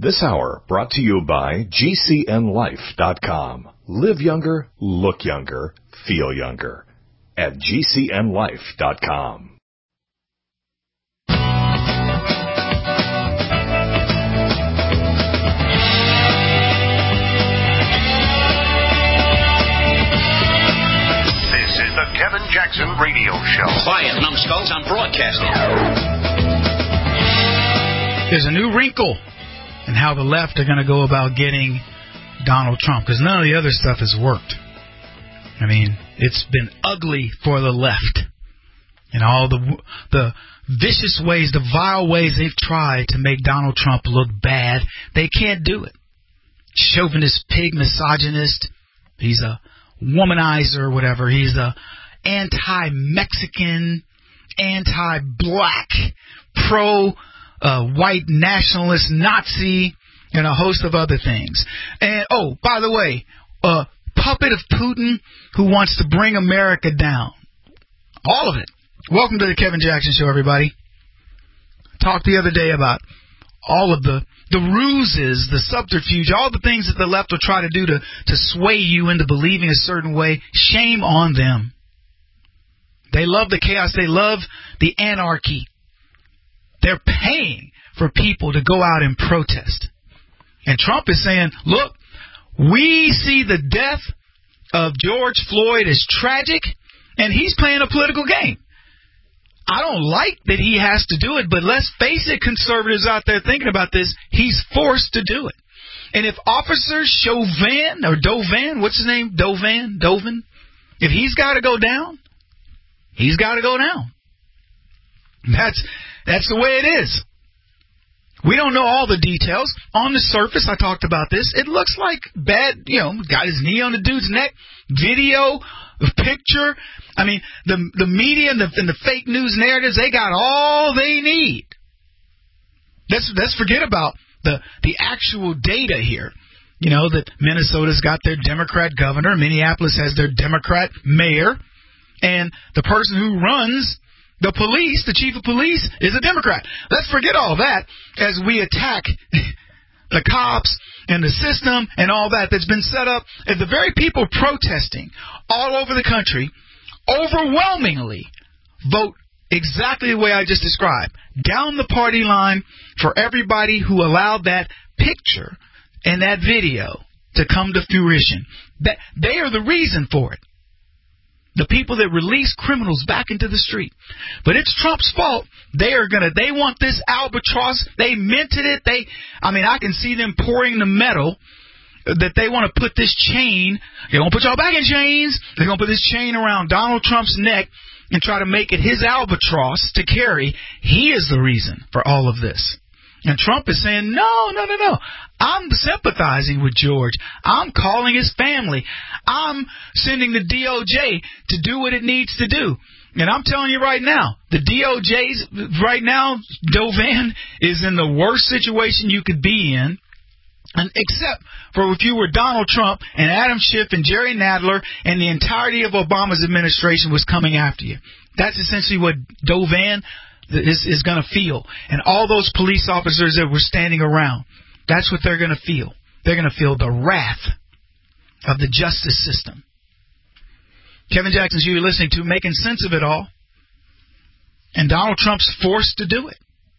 This hour brought to you by GCNLife.com. Live younger, look younger, feel younger. At GCNLife.com. This is the Kevin Jackson Radio Show. Quiet, numbskulls, I'm broadcasting. There's a new wrinkle in how the left are going to go about getting Donald Trump, because none of the other stuff has worked. I mean, it's been ugly for the left. And all the vicious ways, the vile ways they've tried to make Donald Trump look bad, they can't do it. Chauvinist, pig, misogynist. He's a womanizer or whatever. He's a anti-Mexican, anti-black, pro-white nationalist, Nazi, and a host of other things. And, oh, by the way, puppet of Putin who wants to bring America down. All of it. Welcome to the Kevin Jackson Show, everybody. Talked the other day about all of the ruses, the subterfuge, all the things that the left will try to do to sway you into believing a certain way. Shame on them. They love the chaos. They love the anarchy. They're paying for people to go out and protest. And Trump is saying, look, we see the death of George Floyd as tragic, and he's playing a political game. I don't like that he has to do it, but let's face it, conservatives out there thinking about this, he's forced to do it. And if Officer Chauvin, or Dovan, what's his name? Dovin, if he's got to go down, he's got to go down. That's the way it is. We don't know all the details. On the surface, I talked about this. It looks like bad, got his knee on the dude's neck. Video, picture. I mean, the media and the fake news narratives, they got all they need. Let's forget about the actual data here. You know, that Minnesota's got their Democrat governor. Minneapolis has their Democrat mayor. And the person who runs the police, the chief of police, is a Democrat. Let's forget all that as we attack the cops and the system and all that's been set up. And the very people protesting all over the country overwhelmingly vote exactly the way I just described. Down the party line for everybody who allowed that picture and that video to come to fruition. That they are the reason for it. The people that release criminals back into the street. But it's Trump's fault. They want this albatross. They minted it. I can see them pouring the metal that they want to put this chain. They're going to put y'all back in chains. They're going to put this chain around Donald Trump's neck and try to make it his albatross to carry. He is the reason for all of this. And Trump is saying, no. I'm sympathizing with George. I'm calling his family. I'm sending the DOJ to do what it needs to do. And I'm telling you right now, the DOJ's right now, Dovan is in the worst situation you could be in. And except for if you were Donald Trump and Adam Schiff and Jerry Nadler and the entirety of Obama's administration was coming after you. That's essentially what Dovan is going to feel. And all those police officers that were standing around, that's what they're going to feel. They're going to feel the wrath of the justice system. Kevin Jackson's you're listening to, making sense of it all. And Donald Trump's forced to do it.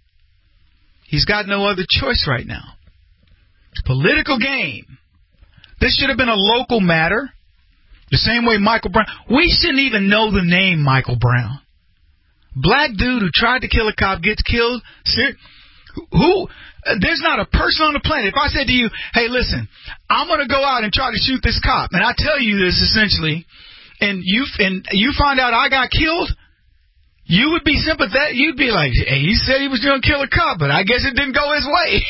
He's got no other choice right now. Political game. This should have been a local matter. The same way Michael Brown. We shouldn't even know the name Michael Brown. Black dude who tried to kill a cop gets killed. There's not a person on the planet. If I said to you, hey, listen, I'm going to go out and try to shoot this cop, and I tell you this essentially, and you find out I got killed, you would be sympathetic. You'd be like, hey, he said he was going to kill a cop, but I guess it didn't go his way.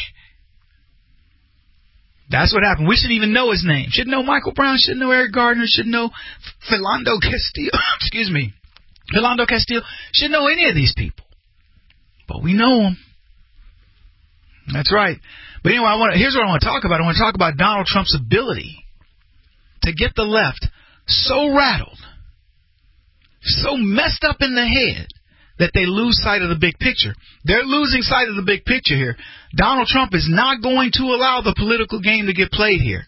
That's what happened. We shouldn't even know his name. Should know Michael Brown. Should know Eric Gardner. Should know Philando Castillo. Excuse me. Philando Castillo. Should know any of these people. But we know them. That's right. But anyway, here's what I want to talk about. I want to talk about Donald Trump's ability to get the left so rattled, so messed up in the head, that they lose sight of the big picture. They're losing sight of the big picture here. Donald Trump is not going to allow the political game to get played here.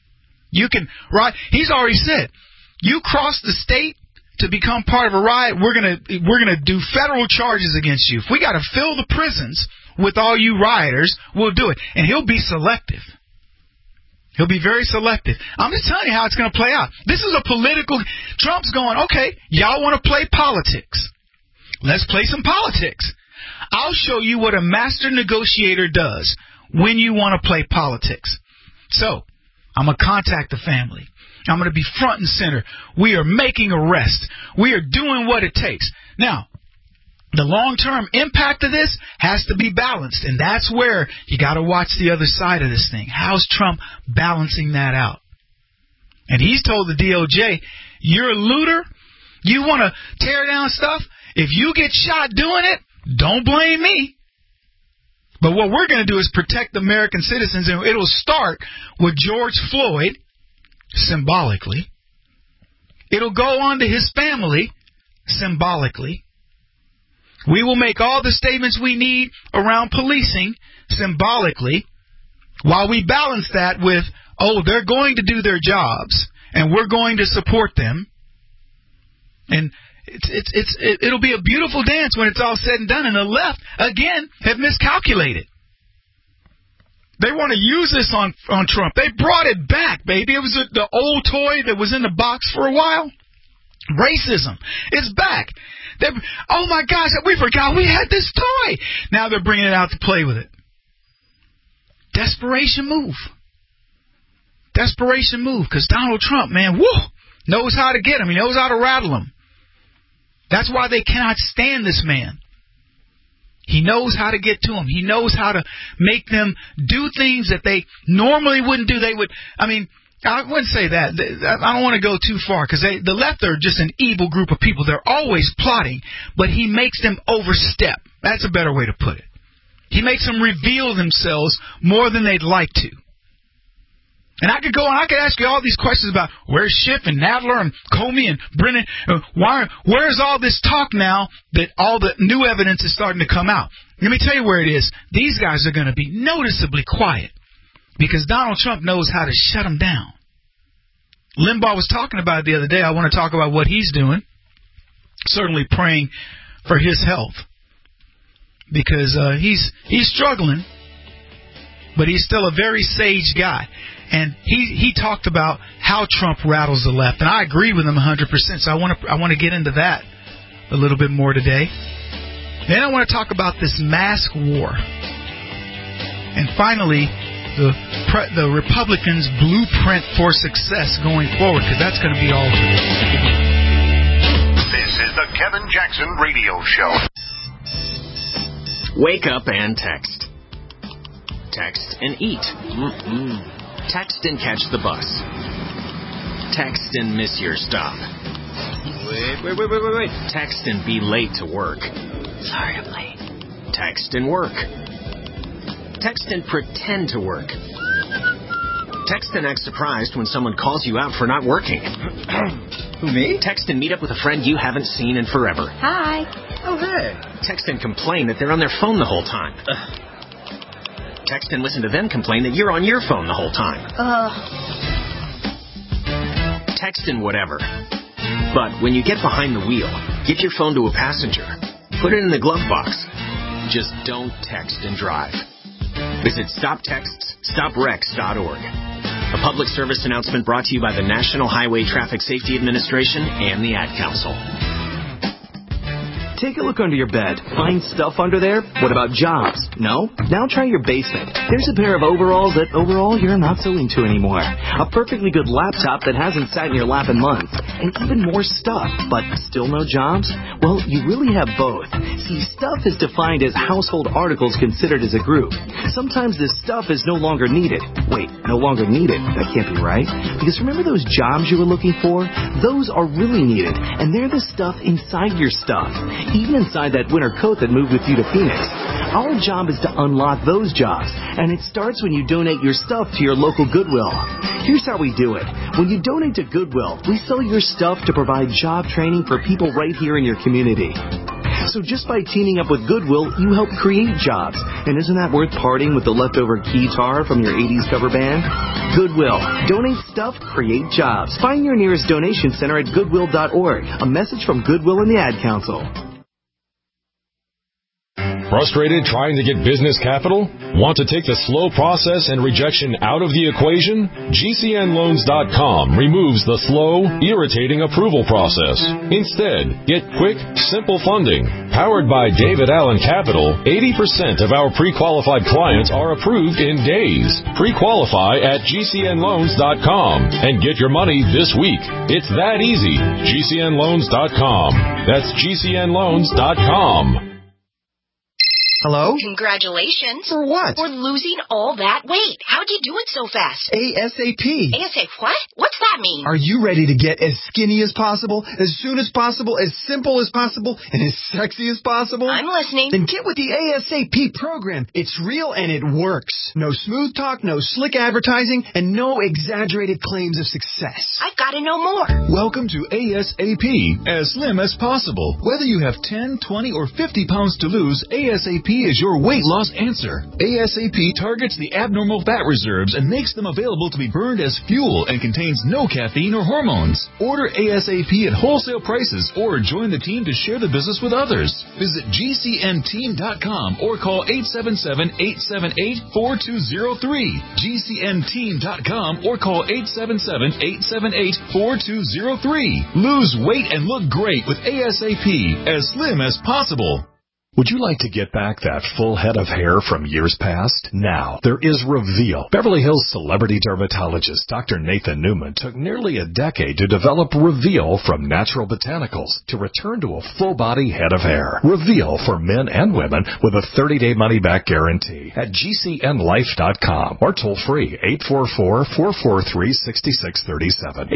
He's already said, you cross the state to become part of a riot, we're gonna do federal charges against you. If we got to fill the prisons with all you rioters, we'll do it. And he'll be selective. He'll be very selective. I'm just telling you how it's going to play out. This is a political... Trump's going, okay, y'all want to play politics. Let's play some politics. I'll show you what a master negotiator does when you want to play politics. So, I'm going to contact the family. I'm going to be front and center. We are making arrests. We are doing what it takes. Now, the long-term impact of this has to be balanced, and that's where you got to watch the other side of this thing. How's Trump balancing that out? And he's told the DOJ, you're a looter, you want to tear down stuff, if you get shot doing it, don't blame me. But what we're going to do is protect American citizens, and it'll start with George Floyd, symbolically. It'll go on to his family, symbolically. We will make all the statements we need around policing symbolically, while we balance that with, they're going to do their jobs, and we're going to support them. And it'll be a beautiful dance when it's all said and done. And the left, again, have miscalculated. They want to use this on Trump. They brought it back, baby. It was the old toy that was in the box for a while. Racism. It's back. Oh, my gosh, we forgot we had this toy. Now they're bringing it out to play with it. Desperation move. Desperation move. Because Donald Trump, man, knows how to get him. He knows how to rattle him. That's why they cannot stand this man. He knows how to get to them. He knows how to make them do things that they normally wouldn't do. I wouldn't say that. I don't want to go too far, because the left are just an evil group of people. They're always plotting, but he makes them overstep. That's a better way to put it. He makes them reveal themselves more than they'd like to. And I could go and I could ask you all these questions about where's Schiff and Nadler and Comey and Brennan. Where's all this talk now that all the new evidence is starting to come out? Let me tell you where it is. These guys are going to be noticeably quiet because Donald Trump knows how to shut them down. Limbaugh was talking about it the other day. I want to talk about what he's doing. Certainly praying for his health because he's struggling, but he's still a very sage guy. And he talked about how Trump rattles the left, and I agree with him 100%. So I want to get into that a little bit more today. Then I want to talk about this mask war, and finally the Republicans' blueprint for success going forward, because that's going to be all. This is the Kevin Jackson Radio Show. Wake up and text. Text and eat. Text and catch the bus. Text and miss your stop. Wait. Text and be late to work. Sorry, I'm late. Text and work. Text and pretend to work. Text and act surprised when someone calls you out for not working. Who, me? Text and meet up with a friend you haven't seen in forever. Hi. Oh, hey. Text and complain that they're on their phone the whole time. Text and listen to them complain that you're on your phone the whole time. Text and whatever. But when you get behind the wheel, give your phone to a passenger. Put it in the glove box. Just don't text and drive. Visit StopTextsStopWrecks.org. A public service announcement brought to you by the National Highway Traffic Safety Administration and the Ad Council. Take a look under your bed. Find stuff under there? What about jobs? No? Now try your basement. There's a pair of overalls that overall you're not so into anymore. A perfectly good laptop that hasn't sat in your lap in months. And even more stuff, but still no jobs? Well, you really have both. See, stuff is defined as household articles considered as a group. Sometimes this stuff is no longer needed. Wait, no longer needed? That can't be right. Because remember those jobs you were looking for? Those are really needed, and they're the stuff inside your stuff. Even inside that winter coat that moved with you to Phoenix. Our job is to unlock those jobs, and it starts when you donate your stuff to your local Goodwill. Here's how we do it. When you donate to Goodwill, we sell your stuff to provide job training for people right here in your community. So just by teaming up with Goodwill, you help create jobs. And isn't that worth parting with the leftover guitar from your 80s cover band? Goodwill. Donate stuff, create jobs. Find your nearest donation center at goodwill.org. A message from Goodwill and the Ad Council. Frustrated trying to get business capital? Want to take the slow process and rejection out of the equation? GCNLoans.com removes the slow, irritating approval process. Instead, get quick, simple funding. Powered by David Allen Capital, 80% of our pre-qualified clients are approved in days. Pre-qualify at GCNLoans.com and get your money this week. It's that easy. GCNLoans.com. That's GCNLoans.com. Hello? Congratulations. For what? For losing all that weight. How'd you do it so fast? ASAP. ASAP what? What's that mean? Are you ready to get as skinny as possible, as soon as possible, as simple as possible, and as sexy as possible? I'm listening. Then get with the ASAP program. It's real and it works. No smooth talk, no slick advertising, and no exaggerated claims of success. I've got to know more. Welcome to ASAP, as slim as possible. Whether you have 10, 20, or 50 pounds to lose, ASAP is your weight loss answer. ASAP targets the abnormal fat reserves and makes them available to be burned as fuel and contains no caffeine or hormones. Order ASAP at wholesale prices or join the team to share the business with others. Visit GCNteam.com or call 877-878-4203. GCNteam.com or call 877-878-4203. Lose weight and look great with ASAP, as slim as possible. Would you like to get back that full head of hair from years past? Now, there is Reveal. Beverly Hills celebrity dermatologist Dr. Nathan Newman took nearly a decade to develop Reveal from natural botanicals to return to a full-body head of hair. Reveal for men and women with a 30-day money-back guarantee at GCNLife.com or toll-free 844-443-6637.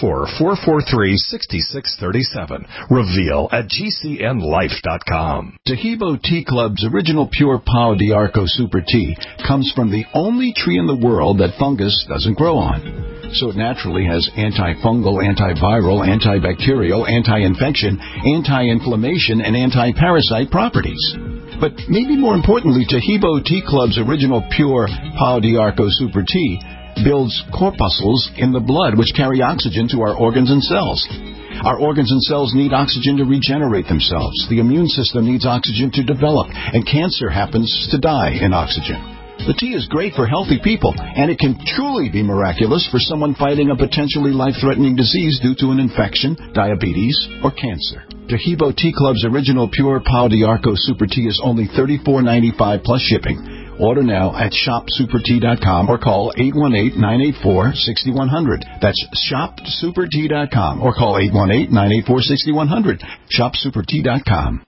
844-443-6637. Reveal at GCNLife.com. Tahibo Tea Club's original pure Pau d'Arco Super Tea comes from the only tree in the world that fungus doesn't grow on. So it naturally has antifungal, antiviral, antibacterial, anti-infection, anti-inflammation, and anti-parasite properties. But maybe more importantly, Tahibo Tea Club's original pure Pau d'Arco Super Tea builds corpuscles in the blood which carry oxygen to our organs and cells. Our organs and cells need oxygen to regenerate themselves. The immune system needs oxygen to develop, and cancer happens to die in oxygen. The tea is great for healthy people, and it can truly be miraculous for someone fighting a potentially life-threatening disease due to an infection, diabetes, or cancer. Tahibo Tea Club's original pure Pau d'Arco Super Tea is only $34.95 plus shipping. Order now at shopsupertea.com or call 818-984-6100. That's shopsupertea.com or call 818-984-6100. Shopsupertea.com.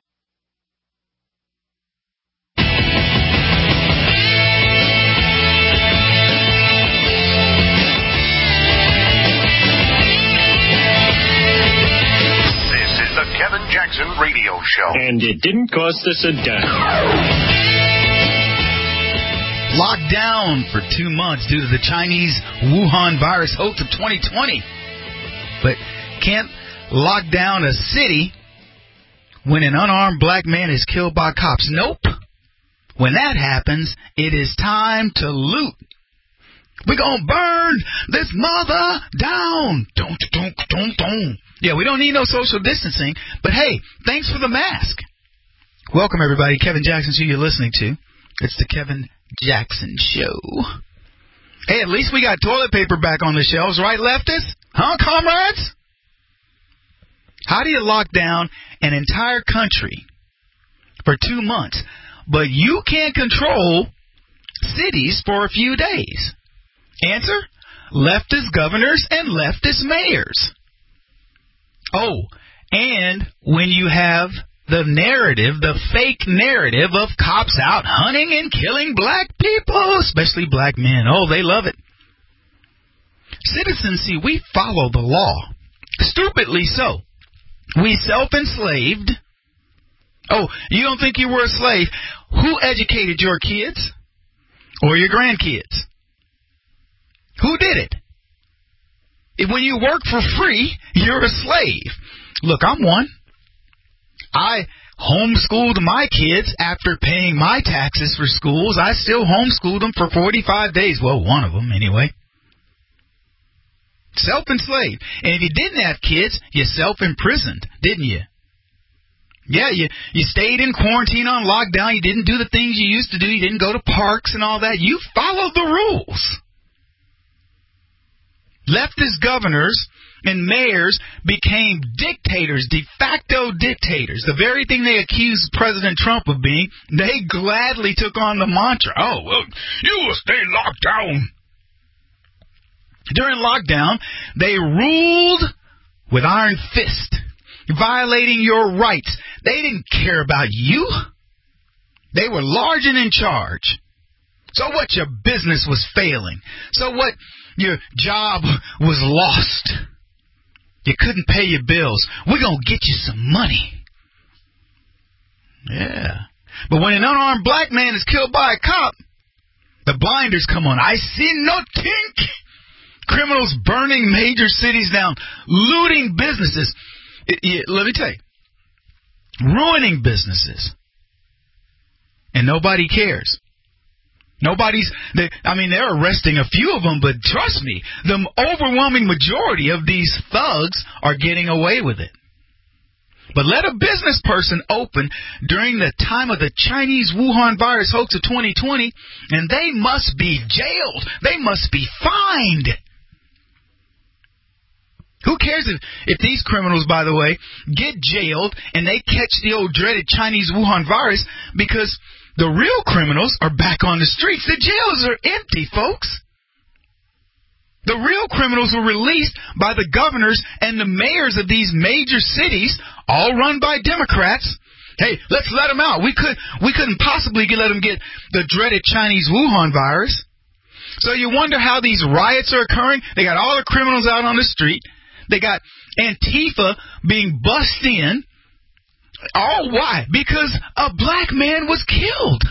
This is the Kevin Jackson Radio Show. And it didn't cost us a dime. Locked down for 2 months due to the Chinese Wuhan virus hoax of 2020. But can't lock down a city when an unarmed black man is killed by cops. Nope. When that happens, it is time to loot. We're going to burn this mother down. Don't. Yeah, we don't need no social distancing. But, hey, thanks for the mask. Welcome, everybody. Kevin Jackson's who you're listening to. It's the Kevin Jackson Show. Hey, at least we got toilet paper back on the shelves, right, leftists? Huh, comrades? How do you lock down an entire country for 2 months, but you can't control cities for a few days? Answer, leftist governors and leftist mayors. Oh, and when you have the narrative, the fake narrative of cops out hunting and killing black people, especially black men. Oh, they love it. Citizens, see, we follow the law. Stupidly so. We self-enslaved. Oh, you don't think you were a slave? Who educated your kids or your grandkids? Who did it? When you work for free, you're a slave. Look, I'm one. I homeschooled my kids after paying my taxes for schools. I still homeschooled them for 45 days. Well, one of them anyway. Self-enslaved. And if you didn't have kids, you self-imprisoned, didn't you? Yeah, you stayed in quarantine on lockdown. You didn't do the things you used to do. You didn't go to parks and all that. You followed the rules. Leftist governors and mayors became dictators, de facto dictators. The very thing they accused President Trump of being, they gladly took on the mantra. Oh, well, you will stay locked down. During lockdown, they ruled with iron fist, violating your rights. They didn't care about you. They were large and in charge. So what? Your business was failing. So what? Your job was lost. You couldn't pay your bills. We're going to get you some money. Yeah. But when an unarmed black man is killed by a cop, the blinders come on. I see no tink. Criminals burning major cities down, looting businesses. Let me tell you. Ruining businesses. And nobody cares. They're arresting a few of them, but trust me, the overwhelming majority of these thugs are getting away with it. But let a business person open during the time of the Chinese Wuhan virus hoax of 2020, and they must be jailed. They must be fined. Who cares if these criminals, by the way, get jailed and they catch the old dreaded Chinese Wuhan virus, because the real criminals are back on the streets. The jails are empty, folks. The real criminals were released by the governors and the mayors of these major cities, all run by Democrats. Hey, let's let them out. We couldn't possibly let them get the dreaded Chinese Wuhan virus. So you wonder how these riots are occurring. They got all the criminals out on the street. They got Antifa being bussed in. All why? Because a black man was killed.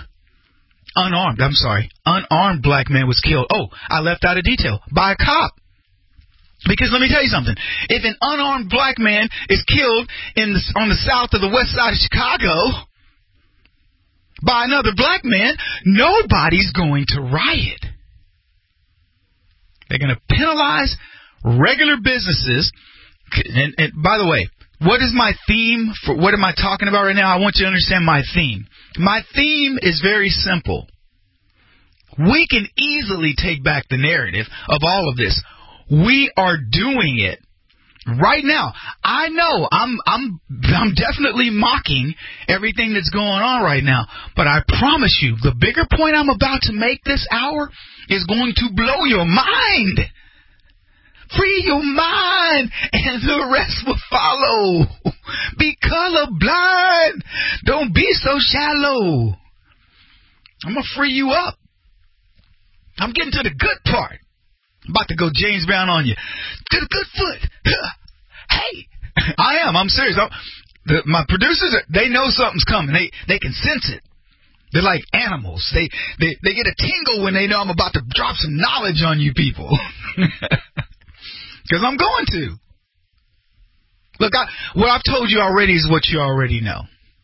Unarmed black man was killed. Oh, I left out a detail. By a cop. Because let me tell you something. If an unarmed black man is killed on the south of the west side of Chicago by another black man, nobody's going to riot. They're going to penalize regular businesses. And by the way, what is my theme? What am I talking about right now? I want you to understand my theme. My theme is very simple. We can easily take back the narrative of all of this. We are doing it right now. I know I'm definitely mocking everything that's going on right now, but I promise you, the bigger point I'm about to make this hour is going to blow your mind. Free your mind, and the rest will follow. Be colorblind. Don't be so shallow. I'm going to free you up. I'm getting to the good part. I'm about to go James Brown on you. To the good foot. Hey, I am. I'm serious. My producers, they know something's coming. They can sense it. They're like animals. They get a tingle when they know I'm about to drop some knowledge on you people. Because I'm going to. Look, what I've told you already is what you already know.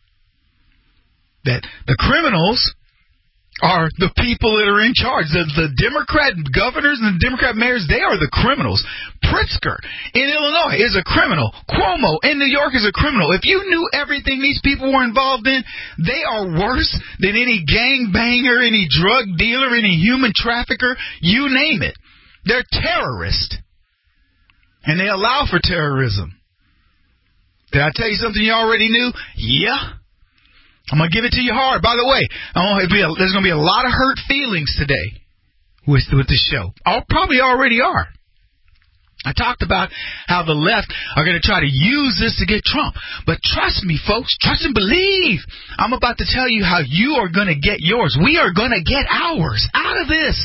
That the criminals are the people that are in charge. The Democrat governors and the Democrat mayors, they are the criminals. Pritzker in Illinois is a criminal. Cuomo in New York is a criminal. If you knew everything these people were involved in, they are worse than any gangbanger, any drug dealer, any human trafficker, you name it. They're terrorists. And they allow for terrorism. Did I tell you something you already knew? Yeah. I'm going to give it to you hard. By the way, there's going to be a lot of hurt feelings today with the show. Probably already are. I talked about how the left are going to try to use this to get Trump. But trust me, folks. Trust and believe. I'm about to tell you how you are going to get yours. We are going to get ours out of this.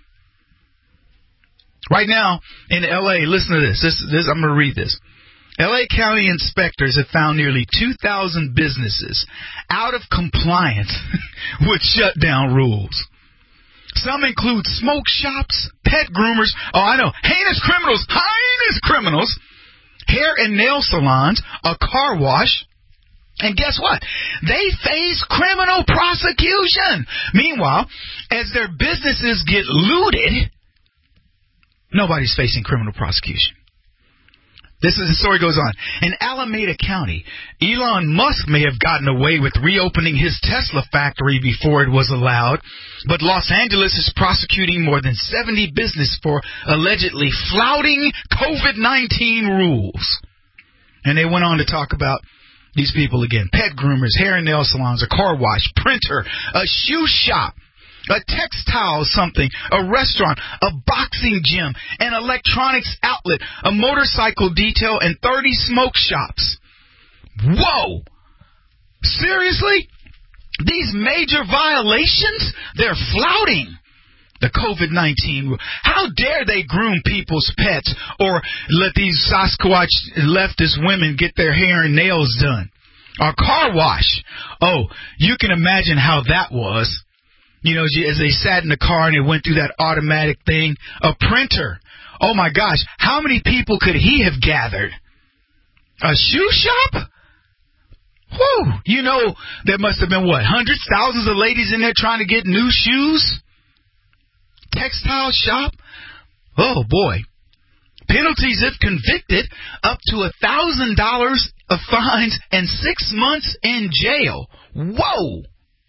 Right now in L.A., listen to this. I'm going to read this. L.A. County inspectors have found nearly 2,000 businesses out of compliance with shutdown rules. Some include smoke shops, pet groomers, heinous criminals, hair and nail salons, a car wash, And guess what? They face criminal prosecution. Meanwhile, as their businesses get looted, nobody's facing criminal prosecution. The story goes on. In Alameda County, Elon Musk may have gotten away with reopening his Tesla factory before it was allowed, but Los Angeles is prosecuting more than 70 businesses for allegedly flouting COVID-19 rules. And they went on to talk about these people again. Pet groomers, hair and nail salons, a car wash, printer, a shoe shop, a textile something, a restaurant, a boxing gym, an electronics outlet, a motorcycle detail, and 30 smoke shops. Whoa! Seriously? These major violations? They're flouting the COVID-19. How dare they groom people's pets or let these Sasquatch leftist women get their hair and nails done? Or car wash. Oh, you can imagine how that was. You know, as they sat in the car and it went through that automatic thing. A printer. Oh, my gosh. How many people could he have gathered? A shoe shop? Whew. You know, there must have been, what, hundreds, thousands of ladies in there trying to get new shoes? Textile shop? Oh, boy. Penalties if convicted, up to $1,000 of fines and 6 months in jail. Whoa!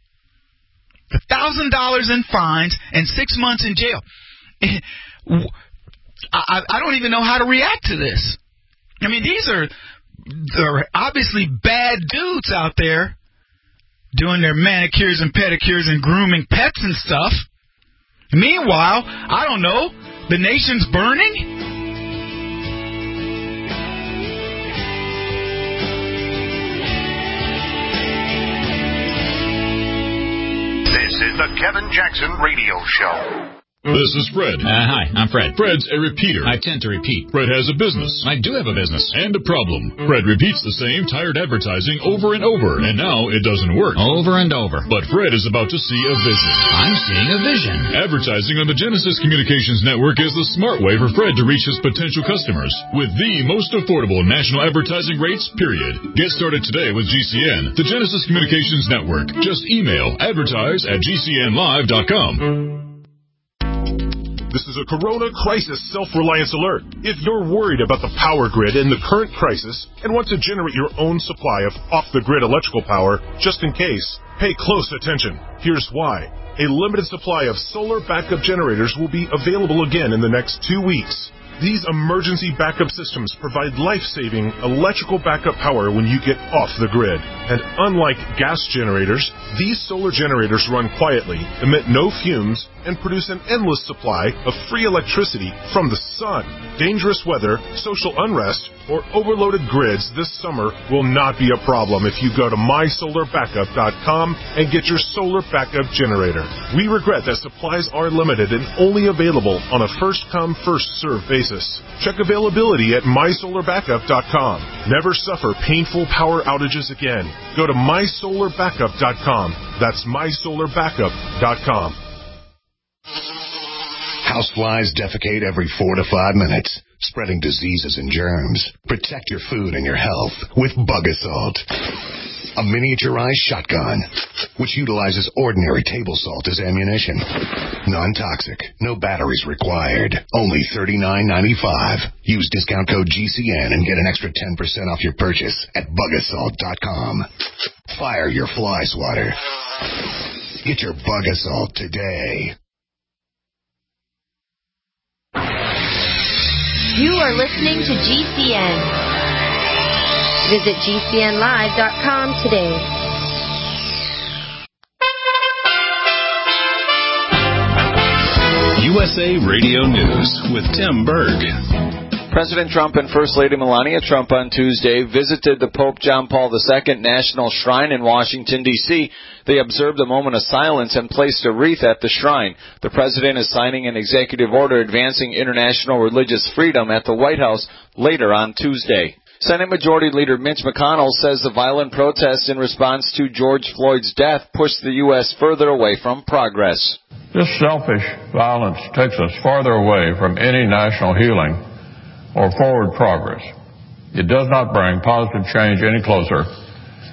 $1,000 in fines and 6 months in jail. I don't even know how to react to this. I mean, they're obviously bad dudes out there doing their manicures and pedicures and grooming pets and stuff. Meanwhile, I don't know, the nation's burning? This is the Kevin Jackson Radio Show. This is Fred. Hi, I'm Fred. Fred's a repeater. I tend to repeat. Fred has a business. I do have a business. And a problem. Fred repeats the same tired advertising over and over, and now it doesn't work. Over and over. But Fred is about to see a vision. I'm seeing a vision. Advertising on the Genesis Communications Network is the smart way for Fred to reach his potential customers with the most affordable national advertising rates, period. Get started today with GCN, the Genesis Communications Network. Just email advertise@gcnlive.com. This is a Corona Crisis Self-Reliance Alert. If you're worried about the power grid in the current crisis and want to generate your own supply of off-the-grid electrical power, just in case, pay close attention. Here's why. A limited supply of solar backup generators will be available again in the next 2 weeks. These emergency backup systems provide life-saving electrical backup power when you get off the grid. And unlike gas generators, these solar generators run quietly, emit no fumes, and produce an endless supply of free electricity from the sun. Dangerous weather, social unrest, or overloaded grids this summer will not be a problem if you go to mysolarbackup.com and get your solar backup generator. We regret that supplies are limited and only available on a first-come, first-served basis. Check availability at mysolarbackup.com. Never suffer painful power outages again. Go to mysolarbackup.com. That's mysolarbackup.com. Houseflies defecate every 4 to 5 minutes, spreading diseases and germs. Protect your food and your health with Bug Assault. A miniaturized shotgun, which utilizes ordinary table salt as ammunition. Non-toxic, no batteries required. Only $39.95. Use discount code GCN and get an extra 10% off your purchase at bugassault.com. Fire your fly swatter. Get your Bug Assault today. You are listening to GCN. Visit GCNlive.com today. USA Radio News with Tim Berg. President Trump and First Lady Melania Trump on Tuesday visited the Pope John Paul II National Shrine in Washington, D.C. They observed a moment of silence and placed a wreath at the shrine. The president is signing an executive order advancing international religious freedom at the White House later on Tuesday. Senate Majority Leader Mitch McConnell says the violent protests in response to George Floyd's death pushed the U.S. further away from progress. This selfish violence takes us farther away from any national healing or forward progress. It does not bring positive change any closer,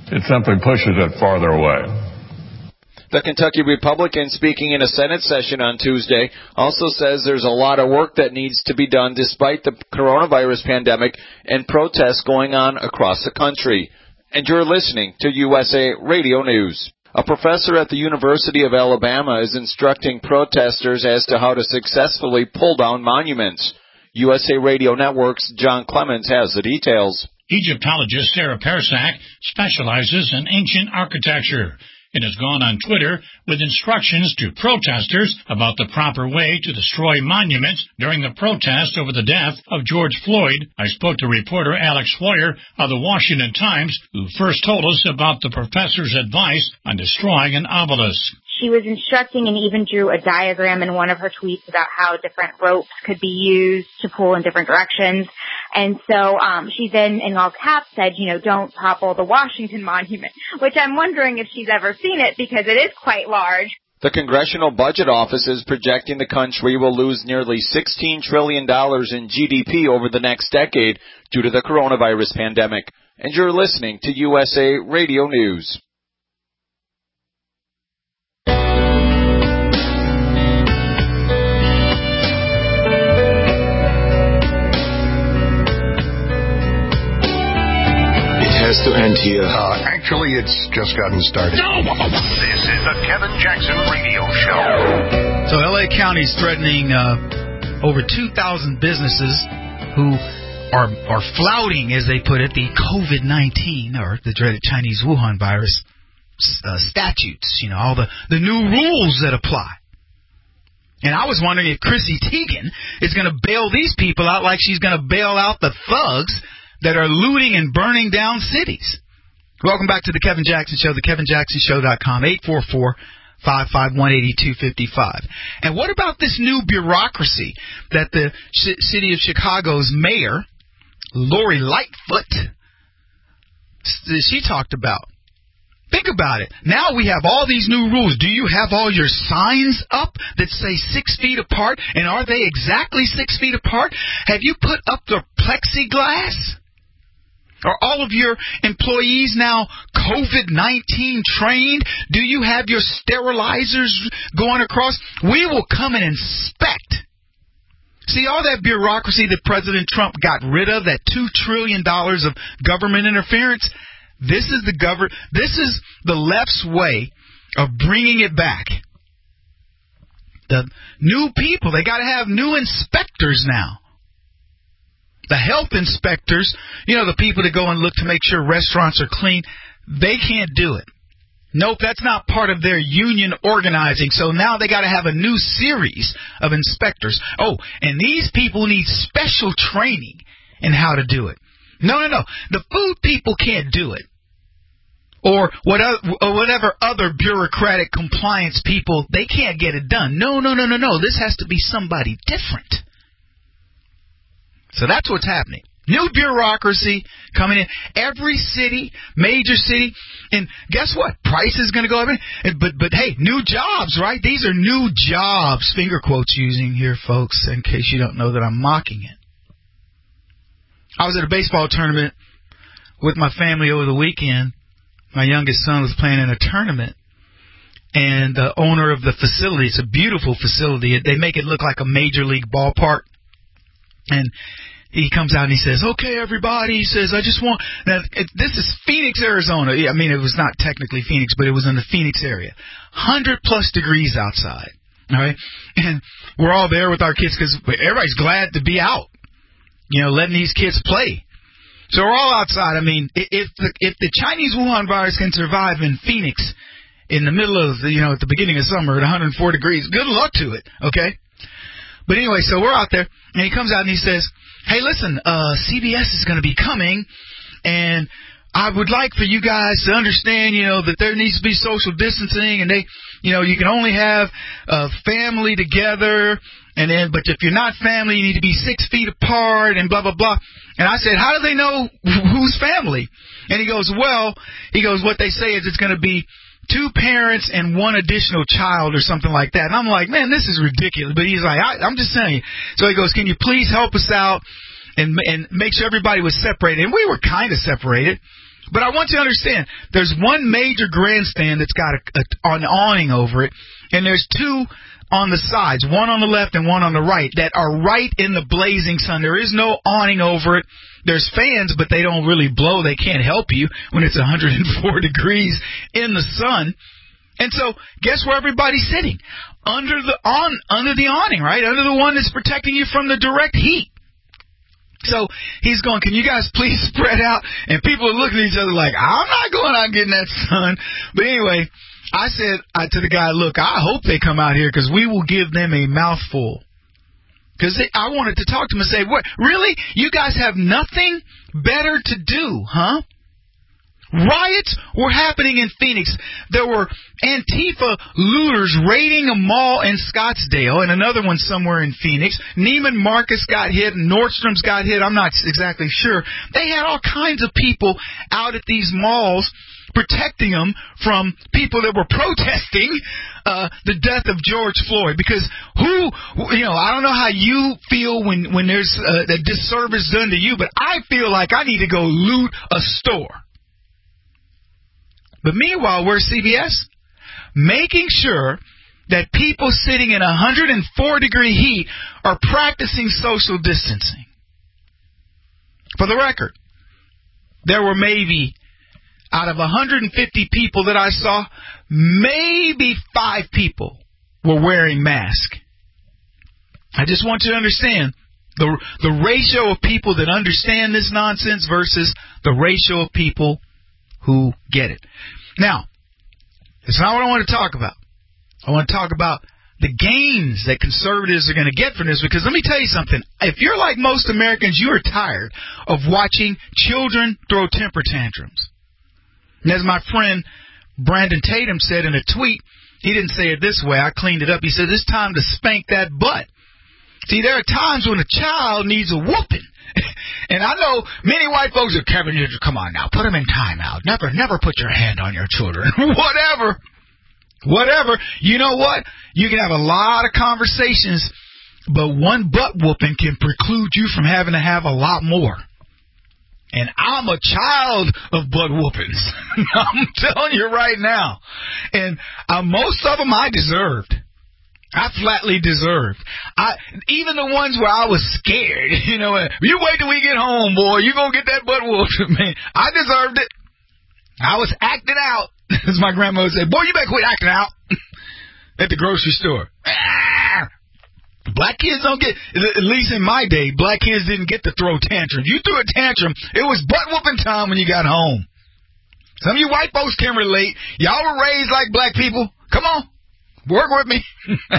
It simply pushes it farther away. The Kentucky Republican, speaking in a Senate session on Tuesday, also says there's a lot of work that needs to be done despite the coronavirus pandemic and protests going on across the country. And you're listening to USA Radio News. A professor at the University of Alabama is instructing protesters as to how to successfully pull down monuments. USA Radio Network's John Clemens has the details. Egyptologist Sarah Persak specializes in ancient architecture and has gone on Twitter with instructions to protesters about the proper way to destroy monuments during the protest over the death of George Floyd. I spoke to reporter Alex Floyer of the Washington Times, who first told us about the professor's advice on destroying an obelisk. She was instructing and even drew a diagram in one of her tweets about how different ropes could be used to pull in different directions. And so she then, in all caps, said, don't topple the Washington Monument, which I'm wondering if she's ever seen it because it is quite large. The Congressional Budget Office is projecting the country will lose nearly $16 trillion in GDP over the next decade due to the coronavirus pandemic. And you're listening to USA Radio News. Has to end here. Actually, it's just gotten started. This is the Kevin Jackson Radio Show. So L.A. County is threatening over 2,000 businesses who are flouting, as they put it, the COVID-19 or the dreaded Chinese Wuhan virus statutes. All the new rules that apply. And I was wondering if Chrissy Teigen is going to bail these people out like she's going to bail out the thugs that are looting and burning down cities. Welcome back to the Kevin Jackson Show, thekevinjacksonshow.com, 844-551-8255. And what about this new bureaucracy that the city of Chicago's mayor, Lori Lightfoot, she talked about? Think about it. Now we have all these new rules. Do you have all your signs up that say 6 feet apart? And are they exactly 6 feet apart? Have you put up the plexiglass? Are all of your employees now COVID-19 trained? Do you have your sterilizers going across? We will come and inspect. See, all that bureaucracy that President Trump got rid of, that $2 trillion of government interference, this is the left's way of bringing it back. The new people, they got to have new inspectors now. The health inspectors, the people that go and look to make sure restaurants are clean, they can't do it. Nope, that's not part of their union organizing. So now they got to have a new series of inspectors. Oh, and these people need special training in how to do it. No. The food people can't do it. Or whatever other bureaucratic compliance people, they can't get it done. No. This has to be somebody different. So that's what's happening. New bureaucracy coming in. Every city, major city, and guess what? Price is going to go up. But hey, new jobs, right? These are new jobs. Finger quotes using here, folks, in case you don't know that I'm mocking it. I was at a baseball tournament with my family over the weekend. My youngest son was playing in a tournament. And the owner of the facility, it's a beautiful facility. They make it look like a major league ballpark. And he comes out and he says, okay, everybody, he says, I just want, now, this is Phoenix, Arizona. I mean, it was not technically Phoenix, but it was in the Phoenix area. 100+ degrees outside. All right. And we're all there with our kids because everybody's glad to be out, letting these kids play. So we're all outside. I mean, if the Chinese Wuhan virus can survive in Phoenix in the middle of, at the beginning of summer at 104 degrees, good luck to it. Okay. But anyway, so we're out there, and he comes out and he says, hey, listen, CBS is going to be coming, and I would like for you guys to understand, that there needs to be social distancing, and you can only have a family together, but if you're not family, you need to be 6 feet apart, and blah, blah, blah. And I said, how do they know who's family? And he goes, what they say is it's going to be 2 parents and 1 additional child or something like that. And I'm like, man, this is ridiculous. But he's like, I'm just saying. So he goes, can you please help us out and make sure everybody was separated? And we were kind of separated. But I want you to understand, there's one major grandstand that's got an awning over it, and there's two on the sides, one on the left and one on the right, that are right in the blazing sun. There is no awning over it. There's fans, but they don't really blow. They can't help you when it's 104 degrees in the sun. And so, guess where everybody's sitting? Under the awning, right? Under the one that's protecting you from the direct heat. So he's going, can you guys please spread out? And people are looking at each other like, I'm not going out getting that sun. But anyway, I said to the guy, look, I hope they come out here because we will give them a mouthful. Because I wanted to talk to them and say, what, really? You guys have nothing better to do, huh? Riots were happening in Phoenix. There were Antifa looters raiding a mall in Scottsdale and another one somewhere in Phoenix. Neiman Marcus got hit. Nordstrom's got hit. I'm not exactly sure. They had all kinds of people out at these malls protecting them from people that were protesting the death of George Floyd. Because I don't know how you feel when there's a disservice done to you, but I feel like I need to go loot a store. But meanwhile, we're CBS, making sure that people sitting in 104-degree heat are practicing social distancing. For the record, there were maybe, out of 150 people that I saw, maybe 5 people were wearing masks. I just want you to understand the ratio of people that understand this nonsense versus the ratio of people who get it. Now, that's not what I want to talk about. I want to talk about the gains that conservatives are going to get from this, because let me tell you something. If you're like most Americans, you are tired of watching children throw temper tantrums. And as my friend Brandon Tatum said in a tweet, he didn't say it this way, I cleaned it up. He said, it's time to spank that butt. See, there are times when a child needs a whooping. And I know many white folks are, Kevin, come on now, put them in timeout. Never put your hand on your children. Whatever. You know what? You can have a lot of conversations, but one butt whooping can preclude you from having to have a lot more. And I'm a child of butt whoopings. I'm telling you right now. And most of them I deserved. I flatly deserved. Even the ones where I was scared, you wait till we get home, boy, you gonna get that butt whooped. Man, I deserved it. I was acting out, as my grandmother said. Boy, you better quit acting out at the grocery store. Black kids don't get, at least in my day, black kids didn't get to throw tantrums. You threw a tantrum, it was butt whooping time when you got home. Some of you white folks can relate. Y'all were raised like black people. Come on. Work with me.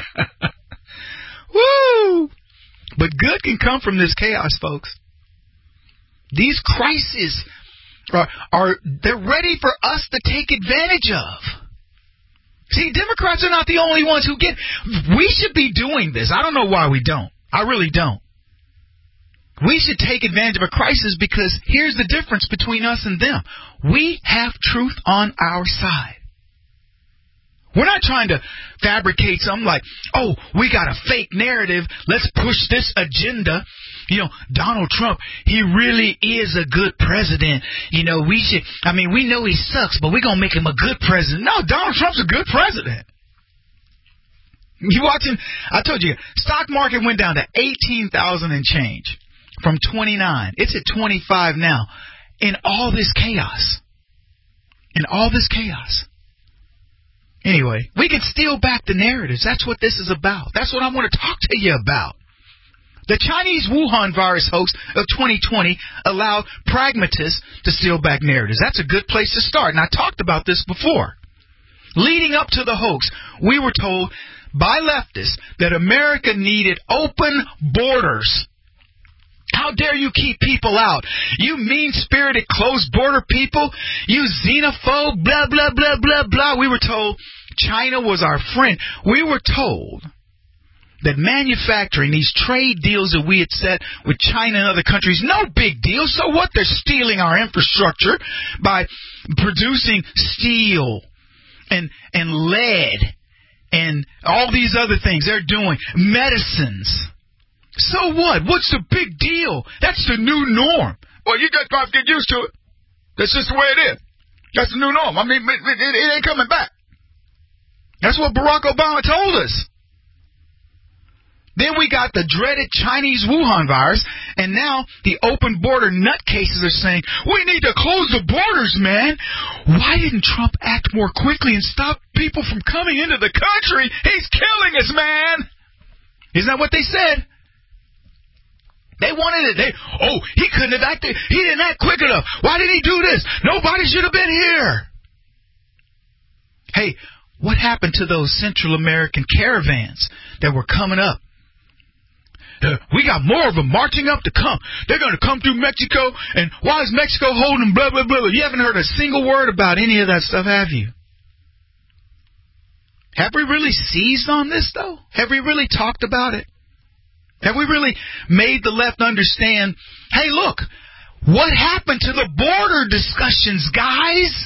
Woo! But good can come from this chaos, folks. These crises they're ready for us to take advantage of. See, Democrats are not the only ones who get. We should be doing this. I don't know why we don't. I really don't. We should take advantage of a crisis because here's the difference between us and them. We have truth on our side. We're not trying to fabricate something like, oh, we got a fake narrative. Let's push this agenda. Donald Trump, he really is a good president. We know he sucks, but we're going to make him a good president. No, Donald Trump's a good president. You watching? I told you, stock market went down to 18,000 and change from 29. It's at 25 now. In all this chaos. Anyway, we can steal back the narratives. That's what this is about. That's what I want to talk to you about. The Chinese Wuhan virus hoax of 2020 allowed pragmatists to steal back narratives. That's a good place to start. And I talked about this before. Leading up to the hoax, we were told by leftists that America needed open borders. How dare you keep people out? You mean-spirited, closed-border people. You xenophobe, blah, blah, blah, blah, blah. We were told China was our friend. We were told that manufacturing, these trade deals that we had set with China and other countries, no big deal. So what? They're stealing our infrastructure by producing steel and lead and all these other things. They're doing medicines. So what? What's the big deal? That's the new norm. Well, you guys have to get used to it. That's just the way it is. That's the new norm. I mean, it ain't coming back. That's what Barack Obama told us. Then we got the dreaded Chinese Wuhan virus, and now the open border nutcases are saying, we need to close the borders, man. Why didn't Trump act more quickly and stop people from coming into the country? He's killing us, man. Isn't that what they said? They wanted it. He couldn't have acted. He didn't act quick enough. Why did he do this? Nobody should have been here. Hey, what happened to those Central American caravans that were coming up? We got more of them marching up to come. They're going to come through Mexico, and why is Mexico holding blah, blah, blah? You haven't heard a single word about any of that stuff, have you? Have we really seized on this, though? Have we really talked about it? Have we really made the left understand, hey, look, what happened to the border discussions, guys?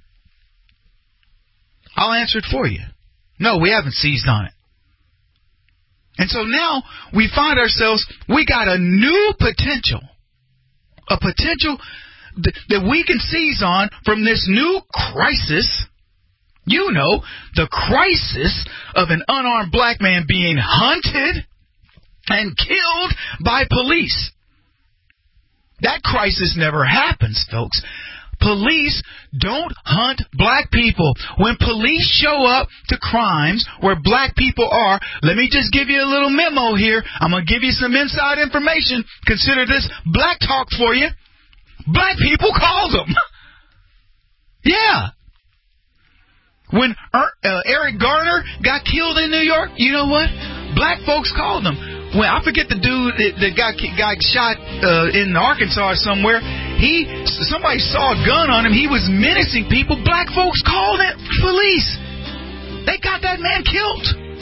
I'll answer it for you. No, we haven't seized on it. And so now we find ourselves, we got a new potential, a potential that we can seize on from this new crisis. You know, the crisis of an unarmed black man being hunted and killed by police. That crisis never happens, folks. Police don't hunt black people. When police show up to crimes where black people are, let me just give you a little memo here. I'm going to give you some inside information. Consider this black talk for you. Black people call them. Yeah. When Eric Garner got killed in New York, you know what? Black folks called them. When I forget the dude that got shot in Arkansas or somewhere, somebody saw a gun on him. He was menacing people. Black folks called it police. They got that man killed.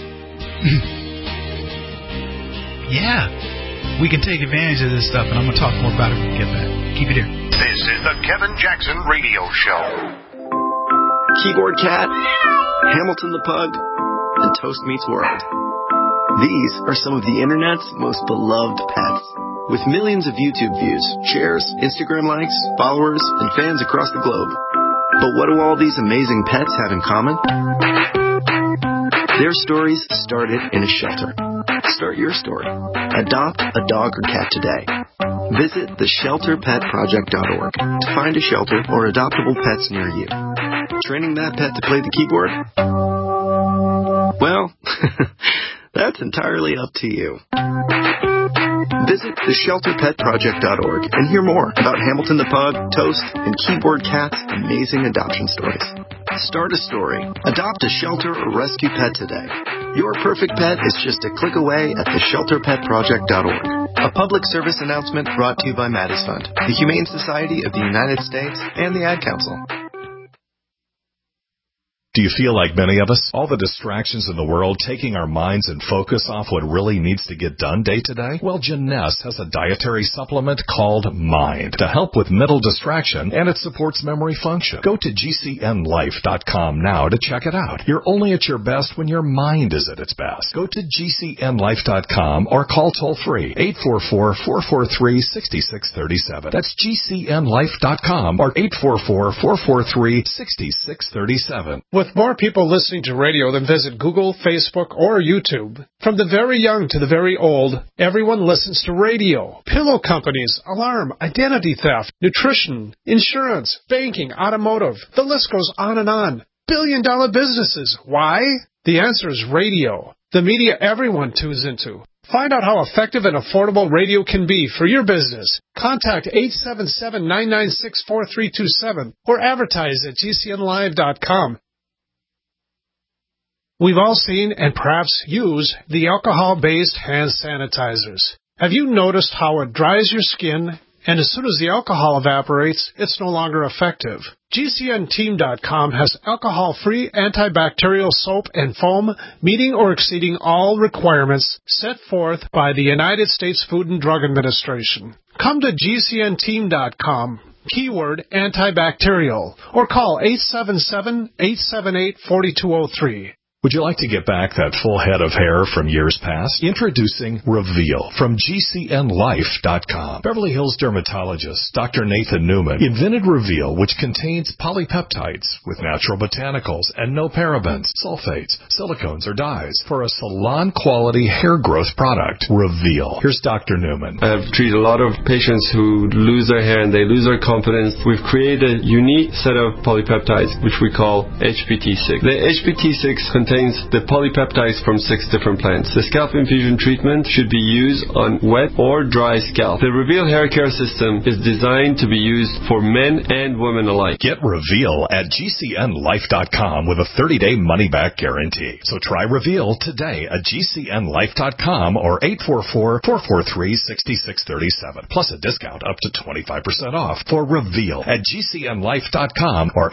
Yeah, we can take advantage of this stuff, and I'm going to talk more about it when we get back. Keep it here. This is the Kevin Jackson Radio Show. Keyboard Cat, Hamilton the Pug, and Toast Meets World. These are some of the internet's most beloved pets. With millions of YouTube views, shares, Instagram likes, followers, and fans across the globe. But what do all these amazing pets have in common? Their stories started in a shelter. Start your story. Adopt a dog or cat today. Visit theshelterpetproject.org to find a shelter or adoptable pets near you. Training that pet to play the keyboard? Well, that's entirely up to you. Visit theshelterpetproject.org and hear more about Hamilton the Pug, Toast, and Keyboard Cat's amazing adoption stories. Start a story. Adopt a shelter or rescue pet today. Your perfect pet is just a click away at theshelterpetproject.org. A public service announcement brought to you by Maddie's Fund, the Humane Society of the United States, and the Ad Council. Do you feel like many of us? All the distractions in the world taking our minds and focus off what really needs to get done day to day? Well, Jeunesse has a dietary supplement called Mind to help with mental distraction, and it supports memory function. Go to GCNlife.com now to check it out. You're only at your best when your mind is at its best. Go to GCNlife.com or call toll-free 844-443-6637. That's GCNlife.com or 844-443-6637. With more people listening to radio than visit Google, Facebook, or YouTube, from the very young to the very old, everyone listens to radio. Pillow companies, alarm, identity theft, nutrition, insurance, banking, automotive. The list goes on and on. Billion-dollar businesses. Why? The answer is radio. The media everyone tunes into. Find out how effective and affordable radio can be for your business. Contact 877-996-4327 or advertise at GCNlive.com. We've all seen and perhaps used the alcohol-based hand sanitizers. Have you noticed how it dries your skin, and as soon as the alcohol evaporates, it's no longer effective? GCNteam.com has alcohol-free antibacterial soap and foam meeting or exceeding all requirements set forth by the United States Food and Drug Administration. Come to GCNteam.com, keyword antibacterial, or call 877-878-4203. Would you like to get back that full head of hair from years past? Introducing Reveal from GCNLife.com. Beverly Hills dermatologist Dr. Nathan Newman invented Reveal, which contains polypeptides with natural botanicals and no parabens, sulfates, silicones, or dyes for a salon-quality hair growth product. Reveal. Here's Dr. Newman. I've treated a lot of patients who lose their hair and they lose their confidence. We've created a unique set of polypeptides, which we call HPT6. The HPT6 contains the polypeptides from 6 different plants. The scalp infusion treatment should be used on wet or dry scalp. The Reveal hair care system is designed to be used for men and women alike. Get Reveal at GCNLife.com with a 30-day money-back guarantee. So try Reveal today at GCNLife.com or 844-443-6637. Plus a discount up to 25% off for Reveal at GCNLife.com or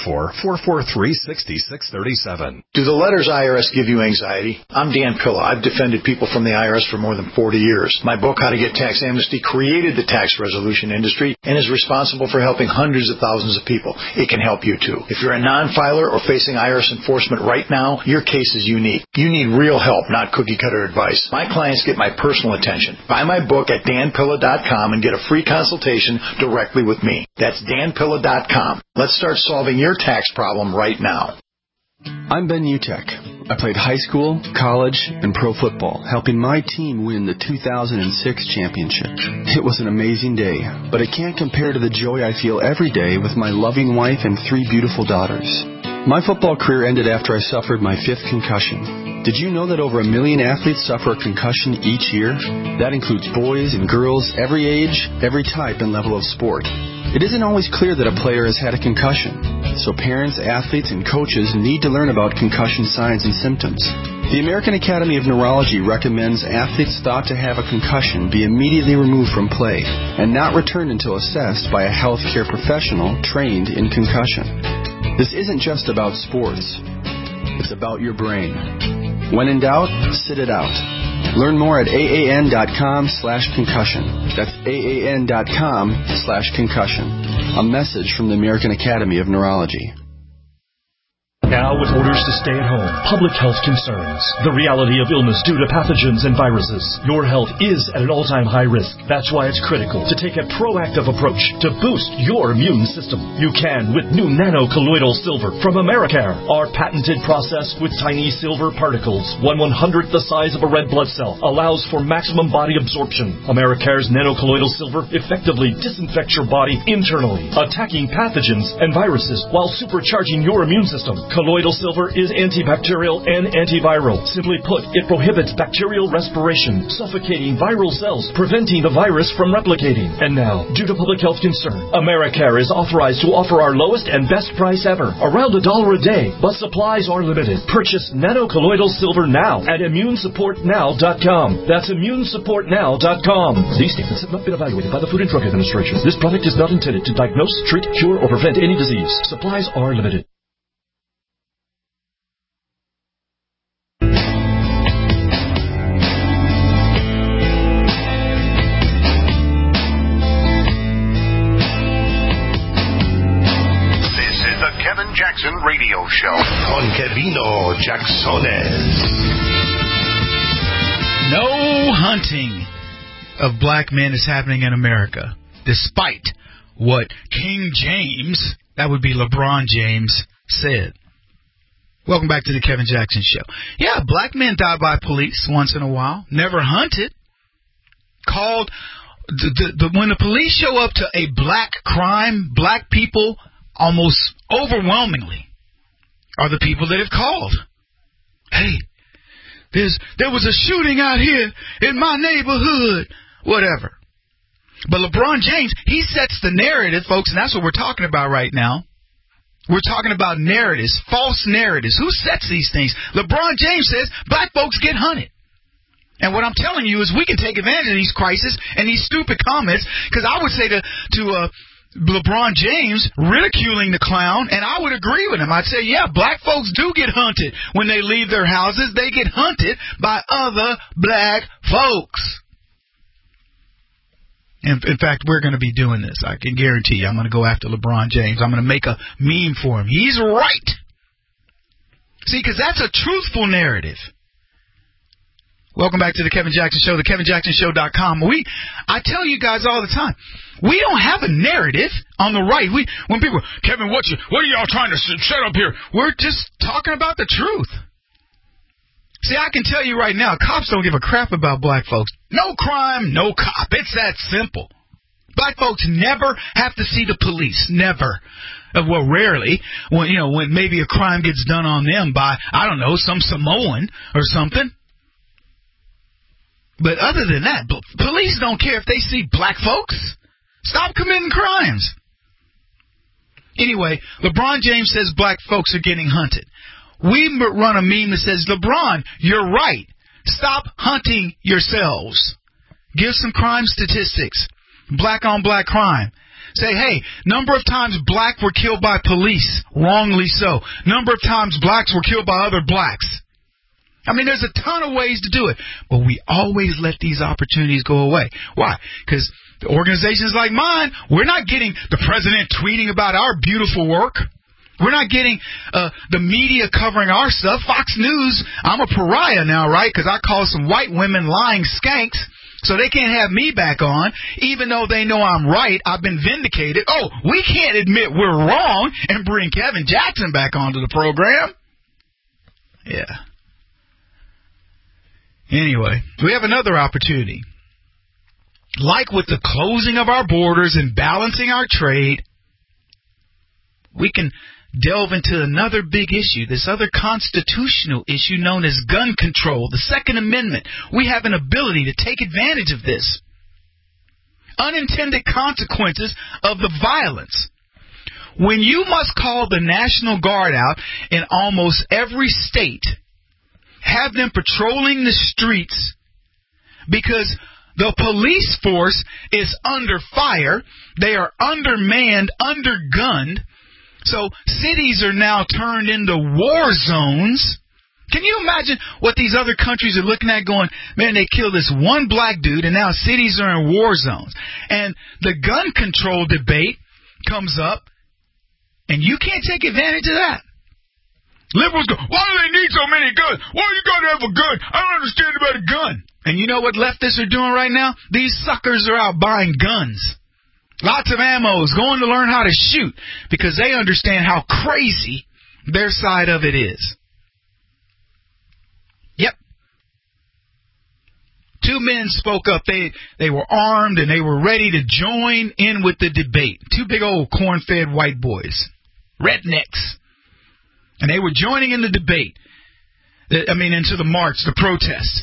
844-443-6637. Do the letters IRS give you anxiety? I'm Dan Pilla. I've defended people from the IRS for more than 40 years. My book, How to Get Tax Amnesty, created the tax resolution industry and is responsible for helping hundreds of thousands of people. It can help you too. If you're a non-filer or facing IRS enforcement right now, your case is unique. You need real help, not cookie-cutter advice. My clients get my personal attention. Buy my book at danpilla.com and get a free consultation directly with me. That's danpilla.com. Let's start solving your tax problem right now. I'm Ben Utek. I played high school, college, and pro football, helping my team win the 2006 championship. It was an amazing day, but it can't compare to the joy I feel every day with my loving wife and 3 beautiful daughters. My football career ended after I suffered my 5th concussion. Did you know that over 1 million athletes suffer a concussion each year? That includes boys and girls, every age, every type and level of sport. It isn't always clear that a player has had a concussion, so parents, athletes, and coaches need to learn about concussion signs and symptoms. The American Academy of Neurology recommends athletes thought to have a concussion be immediately removed from play and not returned until assessed by a healthcare professional trained in concussion. This isn't just about sports. It's about your brain. When in doubt, sit it out. Learn more at AAN.com/concussion. That's AAN.com/concussion. A message from the American Academy of Neurology. Now, with orders to stay at home, public health concerns, the reality of illness due to pathogens and viruses, your health is at an all-time high risk. That's why it's critical to take a proactive approach to boost your immune system. You can with new nano-colloidal silver from Americare. Our patented process with tiny silver particles, 1/100th the size of a red blood cell, allows for maximum body absorption. Americare's nano-colloidal silver effectively disinfects your body internally, attacking pathogens and viruses while supercharging your immune system. Colloidal silver is antibacterial and antiviral. Simply put, it prohibits bacterial respiration, suffocating viral cells, preventing the virus from replicating. And now, due to public health concern, Americare is authorized to offer our lowest and best price ever, around $1 a day, but supplies are limited. Purchase nano-colloidal silver now at ImmuneSupportNow.com. That's ImmuneSupportNow.com. These statements have not been evaluated by the Food and Drug Administration. This product is not intended to diagnose, treat, cure, or prevent any disease. Supplies are limited. Jackson Radio Show. Con Kevino Jacksones. No hunting of black men is happening in America, despite what King James, that would be LeBron James, said. Welcome back to the Kevin Jackson Show. Yeah, black men die by police once in a while. Never hunted. Called when the police show up to a black crime, black people almost overwhelmingly are the people that have called. Hey, there was a shooting out here in my neighborhood, whatever. But LeBron James, he sets the narrative, folks, and that's what we're talking about right now. We're talking about narratives, false narratives. Who sets these things? LeBron James says black folks get hunted. And what I'm telling you is we can take advantage of these crises and these stupid comments, because I would say to LeBron James ridiculing the clown, and I would agree with him. I'd say, yeah, black folks do get hunted when they leave their houses. They get hunted by other black folks. In fact, we're going to be doing this. I can guarantee you. I'm going to go after LeBron James. I'm going to make a meme for him. He's right. See, because that's a truthful narrative. Welcome back to the Kevin Jackson Show, thekevinjacksonshow.com. I tell you guys all the time, we don't have a narrative on the right. When people, Kevin, what are y'all trying to set up here? We're just talking about the truth. See, I can tell you right now, cops don't give a crap about black folks. No crime, no cop. It's that simple. Black folks never have to see the police. Never. Well, rarely. When maybe a crime gets done on them by, I don't know, some Samoan or something. But other than that, police don't care if they see black folks. Stop committing crimes. Anyway, LeBron James says black folks are getting hunted. We run a meme that says, LeBron, you're right. Stop hunting yourselves. Give some crime statistics. Black on black crime. Say, hey, number of times black were killed by police. Wrongly so. Number of times blacks were killed by other blacks. I mean, there's a ton of ways to do it. But we always let these opportunities go away. Why? Because organizations like mine, we're not getting the president tweeting about our beautiful work. We're not getting the media covering our stuff. Fox News, I'm a pariah now, right? Because I call some white women lying skanks, so they can't have me back on, even though they know I'm right. I've been vindicated. Oh, we can't admit we're wrong and bring Kevin Jackson back onto the program. Yeah. Anyway, we have another opportunity. Like with the closing of our borders and balancing our trade, we can delve into another big issue, this other constitutional issue known as gun control, the Second Amendment. We have an ability to take advantage of this. Unintended consequences of the violence. When you must call the National Guard out in almost every state, have them patrolling the streets because the police force is under fire, they are undermanned, undergunned. So cities are now turned into war zones. Can you imagine what these other countries are looking at going, man, they killed this one black dude and now cities are in war zones. And the gun control debate comes up and you can't take advantage of that. Liberals go, why do they need so many guns? Why you got to have a gun? I don't understand about a gun. And you know what leftists are doing right now? These suckers are out buying guns. Lots of ammo is going to learn how to shoot because they understand how crazy their side of it is. Yep. Two men spoke up. They were armed and they were ready to join in with the debate. Two big old corn-fed white boys. Rednecks. And they were joining in the debate. Into the march, the protest.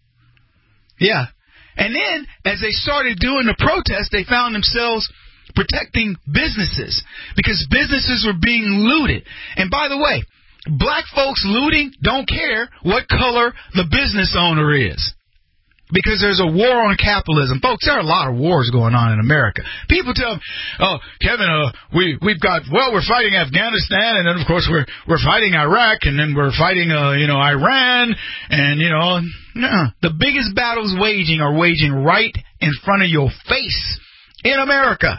Yeah. And then, as they started doing the protest, they found themselves protecting businesses because businesses were being looted. And by the way, black folks looting don't care what color the business owner is because there's a war on capitalism. Folks, there are a lot of wars going on in America. People tell me, oh, Kevin, we're fighting Afghanistan, and then, of course, we're fighting Iraq, and then we're fighting, Iran, and, the biggest battles are waging right in front of your face in America.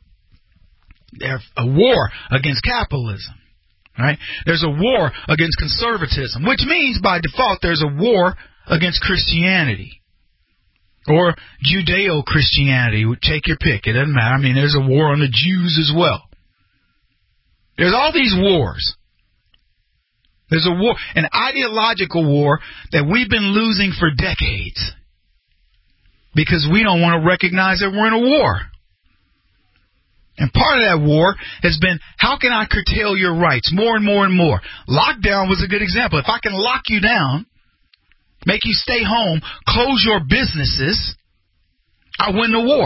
There's a war against capitalism, right? There's a war against conservatism, which means, by default, there's a war against Christianity. Or Judeo-Christianity. Take your pick. It doesn't matter. There's a war on the Jews as well. There's all these wars. There's a war, an ideological war that we've been losing for decades because we don't want to recognize that we're in a war. And part of that war has been, how can I curtail your rights more and more and more? Lockdown was a good example. If I can lock you down, make you stay home, close your businesses, I win the war.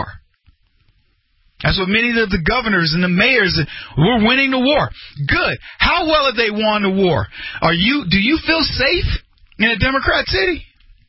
That's what many of the governors and the mayors, we're winning the war. Good. How well have they won the war? Do you feel safe in a Democrat city?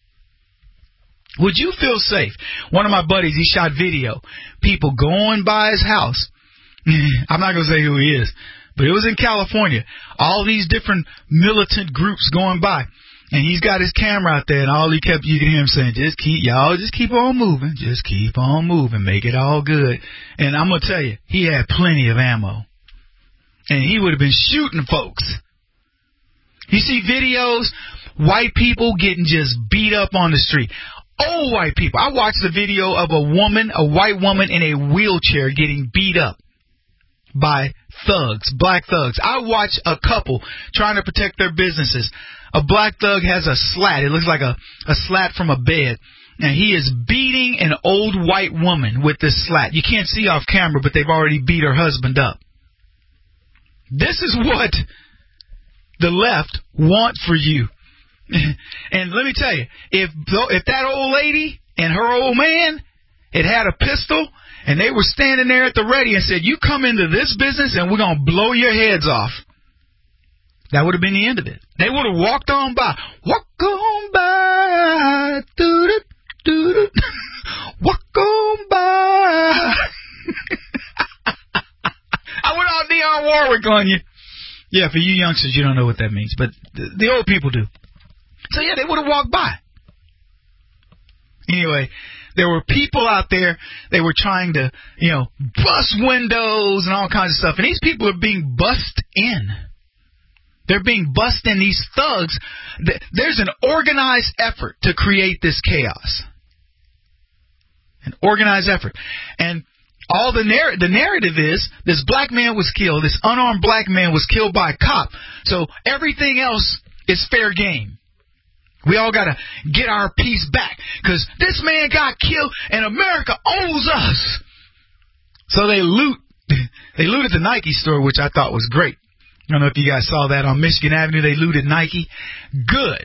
Would you feel safe? One of my buddies, he shot video. People going by his house. I'm not going to say who he is, but it was in California. All these different militant groups going by. And he's got his camera out there, and all you can hear him saying, just keep on moving. Just keep on moving. Make it all good. And I'm going to tell you, he had plenty of ammo. And he would have been shooting folks. You see videos, white people getting just beat up on the street. Old white people. I watched the video of a white woman in a wheelchair getting beat up by thugs, black thugs. I watched a couple trying to protect their businesses. A black thug has a slat. It looks like a slat from a bed. And he is beating an old white woman with this slat. You can't see off camera, but they've already beat her husband up. This is what the left want for you. And let me tell you, if that old lady and her old man had a pistol and they were standing there at the ready and said, you come into this business and we're going to blow your heads off, that would have been the end of it. They would have walked on by. Walk on by. Doo-doo, doo-doo. Walk on by. I went on Dionne Warwick on you. Yeah, for you youngsters, you don't know what that means, but the old people do. So, yeah, they would have walked by. Anyway, there were people out there, they were trying to, bust windows and all kinds of stuff. And these people are being bussed in. They're being bussed in. These thugs, there's an organized effort to create this chaos. An organized effort. And all the narrative is this black man was killed, this unarmed black man was killed by a cop. So everything else is fair game. We all got to get our piece back because this man got killed and America owes us. So they looted the Nike store, which I thought was great. I don't know if you guys saw that on Michigan Avenue. They looted Nike. Good.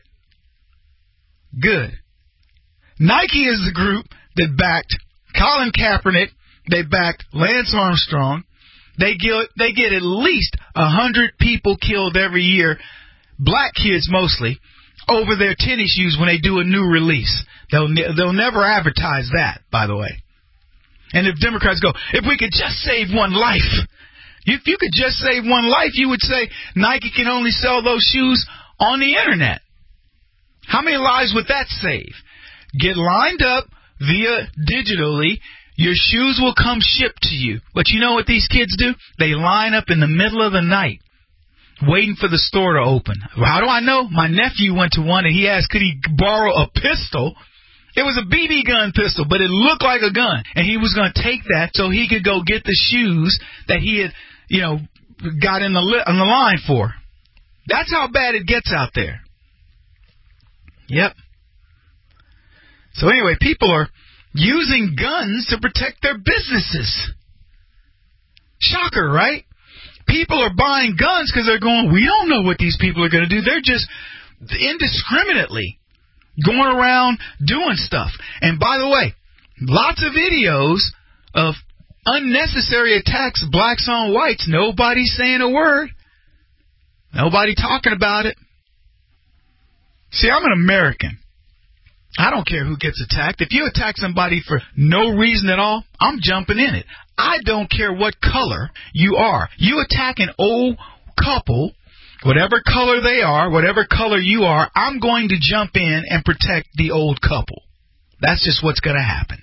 Nike is the group that backed Colin Kaepernick. They backed Lance Armstrong. They get at least 100 people killed every year, black kids mostly, over their tennis shoes when they do a new release. They'll never advertise that, by the way. And if Democrats go, if we could just save one life, if you could just save one life, you would say Nike can only sell those shoes on the internet. How many lives would that save? Get lined up via digitally. Your shoes will come shipped to you. But you know what these kids do? They line up in the middle of the night waiting for the store to open. How do I know? My nephew went to one and he asked, could he borrow a pistol? It was a BB gun pistol, but it looked like a gun. And he was going to take that so he could go get the shoes that he had, got on the line for. That's how bad it gets out there. Yep. So anyway, people are using guns to protect their businesses. Shocker, right? People are buying guns because they're going, we don't know what these people are going to do. They're just indiscriminately going around doing stuff. And by the way, lots of videos of unnecessary attacks, blacks on whites. Nobody's saying a word. Nobody talking about it. See, I'm an American. I don't care who gets attacked. If you attack somebody for no reason at all, I'm jumping in it. I don't care what color you are. You attack an old couple, whatever color they are, whatever color you are, I'm going to jump in and protect the old couple. That's just what's going to happen.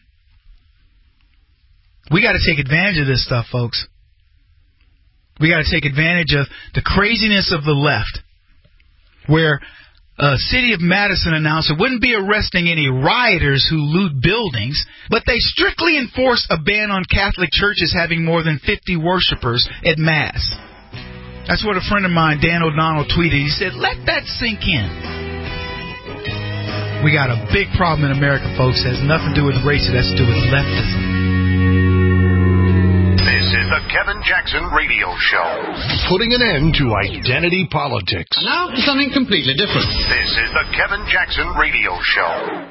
We got to take advantage of this stuff, folks. We got to take advantage of the craziness of the left, where City of Madison announced it wouldn't be arresting any rioters who loot buildings, but they strictly enforced a ban on Catholic churches having more than 50 worshipers at Mass. That's what a friend of mine, Dan O'Donnell, tweeted. He said, let that sink in. We got a big problem in America, folks. It has nothing to do with race. It has to do with leftism. This is the Kevin Jackson Radio Show. Putting an end to identity politics. Now for something completely different. This is the Kevin Jackson Radio Show.